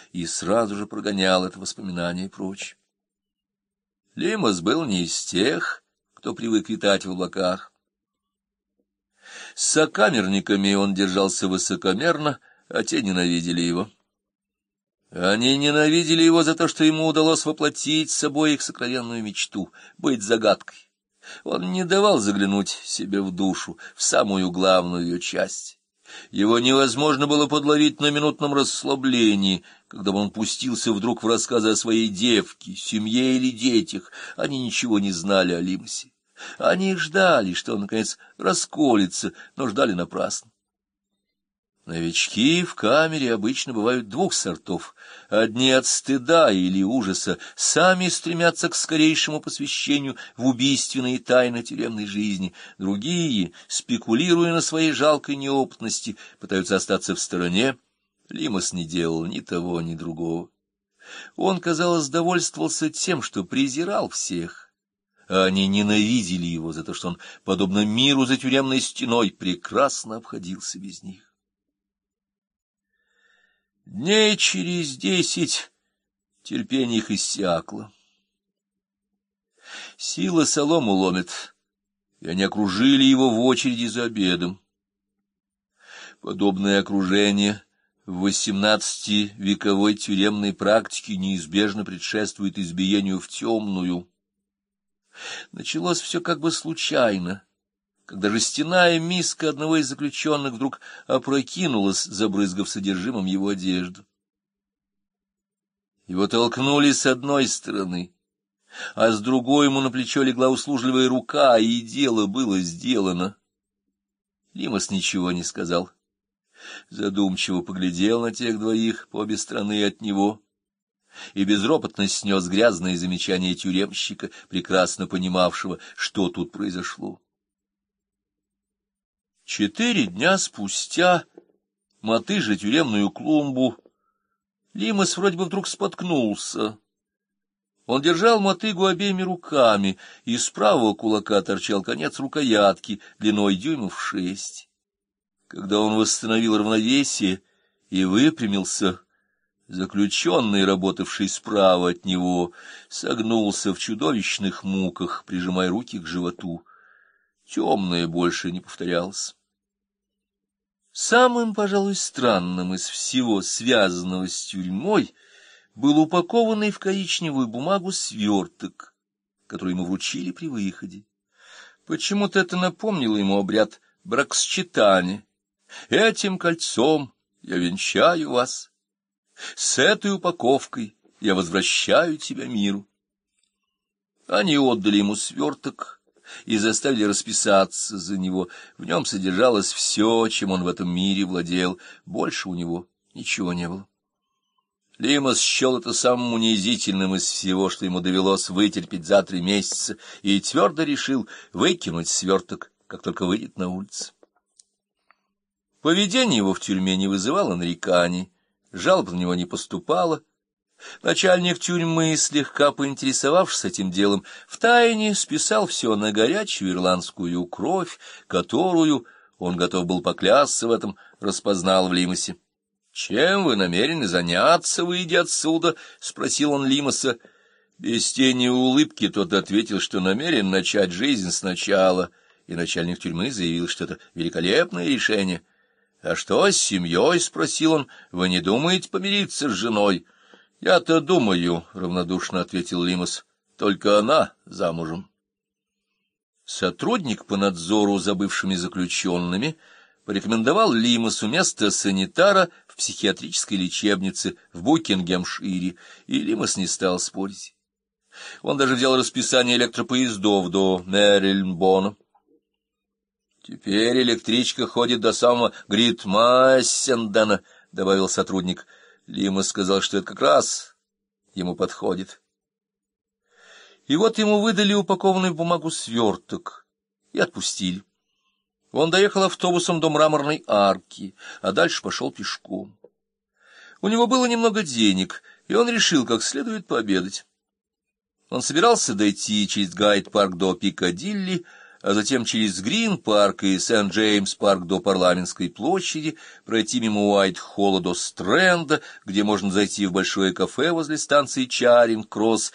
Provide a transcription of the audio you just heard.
и сразу же прогонял это воспоминание прочь. Лимос был не из тех, кто привык витать в облаках. С сокамерниками он держался высокомерно, а те ненавидели его. Они ненавидели его за то, что ему удалось воплотить с собой их сокровенную мечту — быть загадкой. Он не давал заглянуть себе в душу, в самую главную ее часть. Его невозможно было подловить на минутном расслаблении, когда бы он пустился вдруг в рассказы о своей девке, семье или детях. Они ничего не знали о Лимосе. Они ждали, что он, наконец, расколется, но ждали напрасно. Новички в камере обычно бывают двух сортов. Одни от стыда или ужаса сами стремятся к скорейшему посвящению в убийственные тайны тюремной жизни. Другие, спекулируя на своей жалкой неопытности, пытаются остаться в стороне. Лимос не делал ни того, ни другого. Он, казалось, довольствовался тем, что презирал всех, а они ненавидели его за то, что он, подобно миру за тюремной стеной, прекрасно обходился без них. Дней через 10 терпение их иссякло. Сила солому ломит, и они окружили его в очереди за обедом. Подобное окружение в 18-вековой тюремной практике неизбежно предшествует избиению в темную. Началось все как бы случайно, когда жестяная миска одного из заключенных вдруг опрокинулась, забрызгав содержимым его одежду. Его толкнули с одной стороны, а с другой ему на плечо легла услужливая рука, и дело было сделано. Лимос ничего не сказал. Задумчиво поглядел на тех двоих по обе стороны от него и безропотно снес грязные замечания тюремщика, прекрасно понимавшего, что тут произошло. 4 дня спустя, мотыжа тюремную клумбу, Лимос вроде бы вдруг споткнулся. Он держал мотыгу обеими руками, и с правого кулака торчал конец рукоятки длиной дюймов 6. Когда он восстановил равновесие и выпрямился, заключенный, работавший справа от него, согнулся в чудовищных муках, прижимая руки к животу. Темное больше не повторялось. Самым, пожалуй, странным из всего связанного с тюрьмой был упакованный в коричневую бумагу сверток, который ему вручили при выходе. Почему-то это напомнило ему обряд бракосочетания. «Этим кольцом я венчаю вас, с этой упаковкой я возвращаю тебя миру». Они отдали ему сверток и заставили расписаться за него. В нем содержалось все, чем он в этом мире владел. Больше у него ничего не было. Лимос счел это самым унизительным из всего, что ему довелось вытерпеть за 3 месяца, и твердо решил выкинуть сверток, как только выйдет на улицу. Поведение его в тюрьме не вызывало нареканий, жалоб на него не поступало. Начальник тюрьмы, слегка поинтересовавшись этим делом, втайне списал все на горячую ирландскую кровь, которую, он готов был поклясться в этом, распознал в Лимосе. «Чем вы намерены заняться, выйдя отсюда?» — спросил он Лимоса. Без тени улыбки тот ответил, что намерен начать жизнь сначала, и начальник тюрьмы заявил, что это великолепное решение. «А что с семьей?» — спросил он. «Вы не думаете помириться с женой?» «Я-то думаю», — равнодушно ответил Лимос, — «только она замужем». Сотрудник по надзору за бывшими заключенными порекомендовал Лимосу место санитара в психиатрической лечебнице в Букингемшире, и Лимос не стал спорить. Он даже взял расписание электропоездов до Мэрильнбона. «Теперь электричка ходит до самого Гритмассендена», — добавил сотрудник. Лимос сказал, что это как раз ему подходит. И вот ему выдали упакованный в бумагу сверток и отпустили. Он доехал автобусом до Мраморной арки, а дальше пошел пешком. У него было немного денег, и он решил как следует пообедать. Он собирался дойти через Гайд-парк до Пикадилли, а затем через Грин-парк и Сент-Джеймс-парк до Парламентской площади, пройти мимо Уайт-Холла до Стрэнда, где можно зайти в большое кафе возле станции Чаринг-Кросс